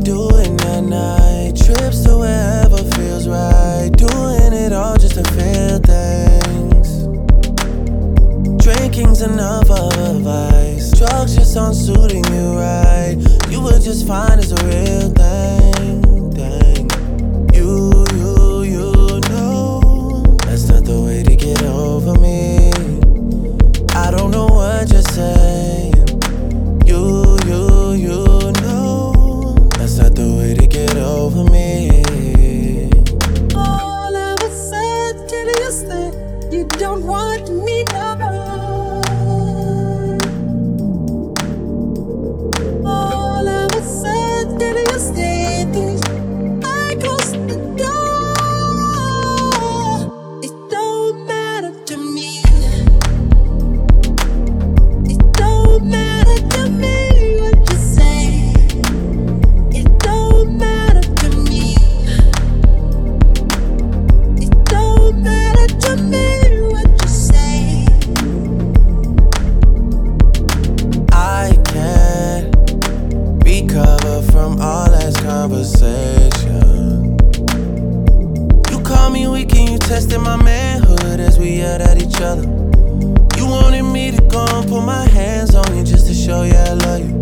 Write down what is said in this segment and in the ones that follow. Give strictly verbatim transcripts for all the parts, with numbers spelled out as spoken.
doing at night. Trips to wherever feels right. Doing it all just to feel things. Drinking's enough of a vice. Drugs just aren't suiting you right. You were just fine as a real thing, thing. You, you, you know that's not the way to get over me. I don't know what you're saying. You, you, you know that's not the way to get over me. All of a sudden you say you don't want me no more. All of a sudden you say things. I close the door. It don't matter to me. It don't matter to me what you say. It don't matter to me. It don't matter to me what you say. I can't recover from all that conversation. You call me weak and you tested my manhood as we yelled at each other. You wanted me to go and put my hands on you just to show you I love you.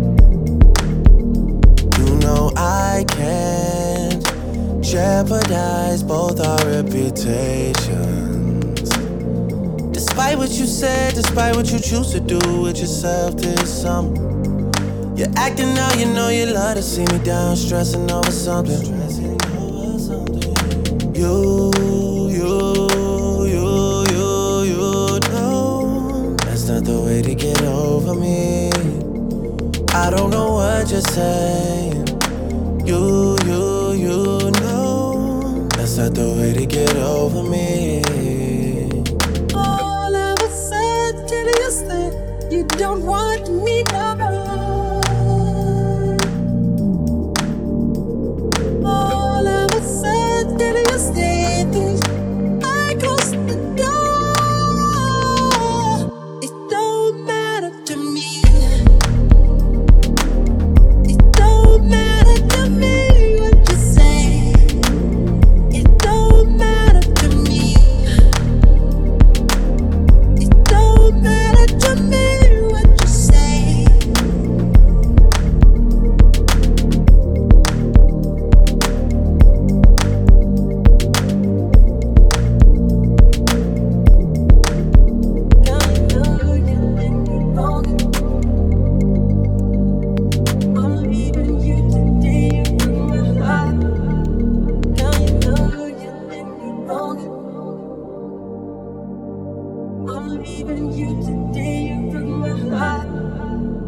You know I can't jeopardize both our reputations. Despite what you said, despite what you choose to do with yourself this summer. You're acting now, you know you love to see me down, stressing over something. You, you, you, you, you know that's not the way to get over me. I don't know what you're saying. You, you, you know that's not the way to get over me. All of a sudden you say you don't want me no more. All of a sudden you say things. I close the door. It don't matter to me. It don't matter to me what you say. It don't matter to me. It don't matter to me what you say. Now you know you did me wrong. I'm leaving you today from my heart. Now you know you did me wrong. I'm leaving you today from my heart.